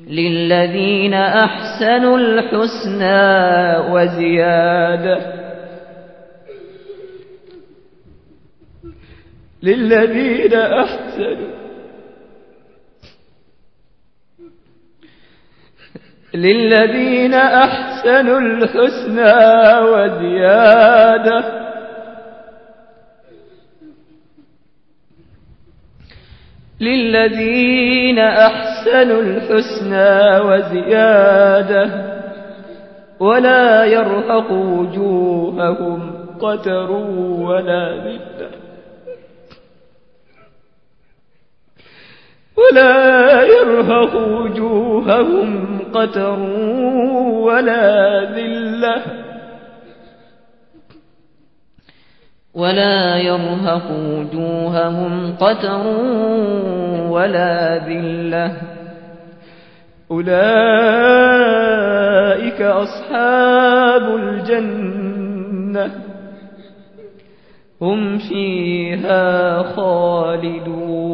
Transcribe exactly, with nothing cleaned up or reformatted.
للذين أحسنوا الحسنى وزيادة للذين أحسنوا للذين أحسنوا الحسنى وزيادة للذين أحسنوا الحسنى وزيادة ولا يرهق وجوههم قتر ولا ذلة ولا يرهق وجوههم قتر ولا ذلة ولا يرهق وجوههم قتر ولا ذلة أولئك أصحاب الجنة هم فيها خالدون